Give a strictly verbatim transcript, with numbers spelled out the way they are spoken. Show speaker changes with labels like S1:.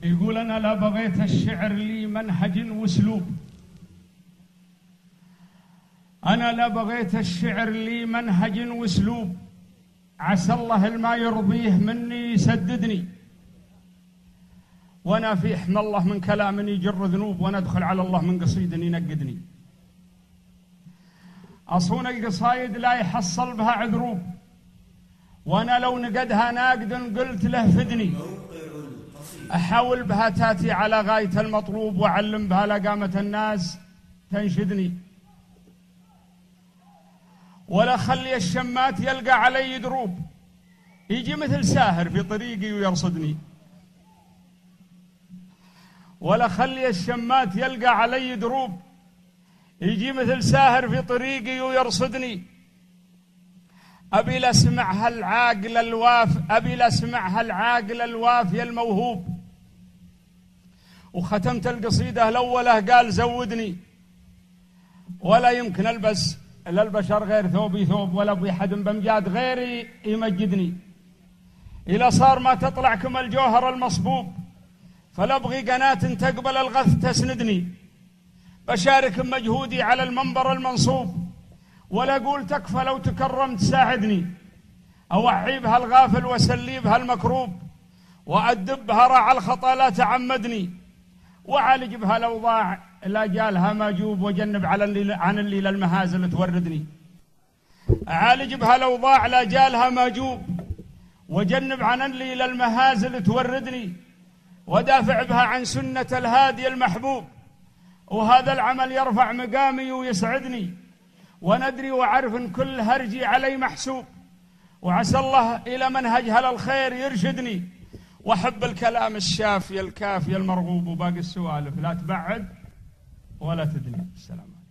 S1: يقول أنا لا بغيت الشعر لي منهج واسلوب، أنا لا بغيت الشعر لي منهج واسلوب، عسى الله الما يرضيه مني يسددني، وأنا في حمى الله من كلام يجر ذنوب، وأنا أدخل على الله من قصيد ينقدني. أصون القصايد لا يحصل بها عذروب، وأنا لو نقدها ناقد قلت له فدني، أحاول بها تاتي على غاية المطلوب، وأعلم بها لقامة الناس تنشدني. ولا خلي الشمات يلقى علي دروب، يجي مثل ساهر في طريقي ويرصدني. ولا خلي الشمات يلقى علي دروب، يجي مثل ساهر في طريقي ويرصدني. أبي لأسمعها العاقل الواف أبي لأسمعها العاقل الوافي الموهوب. وختمت القصيدة الأولى قال زودني، ولا يمكن ألبس للبشر غير ثوبي ثوب، ولا أبغي حد بمجاد غيري يمجدني. إلى صار ما تطلع كما الجوهر المصبوب، فلا أبغي قناة تقبل الغث تسندني. بشارك مجهودي على المنبر المنصوب، ولا أقول تكفى لو تكرمت ساعدني. أوعي بها الغافل وسلي بها المكروب، وأدب بها راعى الخطأ لا تعمدني. وعالج بها الأوضاع لا جالها ماجوب، وجنب على اللي عن اللي للمهازل توردني. أعالج بها الأوضاع لا جالها ماجوب، وجنب عن اللي للمهازل توردني. ودافع بها عن سنة الهادي المحبوب، وهذا العمل يرفع مقامي ويسعدني. وندري وعرف إن كل هرجي علي محسوب، وعسى الله إلى منهج هل الخير يرشدني. وأحب الكلام الشافي الكافي المرغوب، وباقي السوالف لا تبعد ولا تدني. السلام عليكم.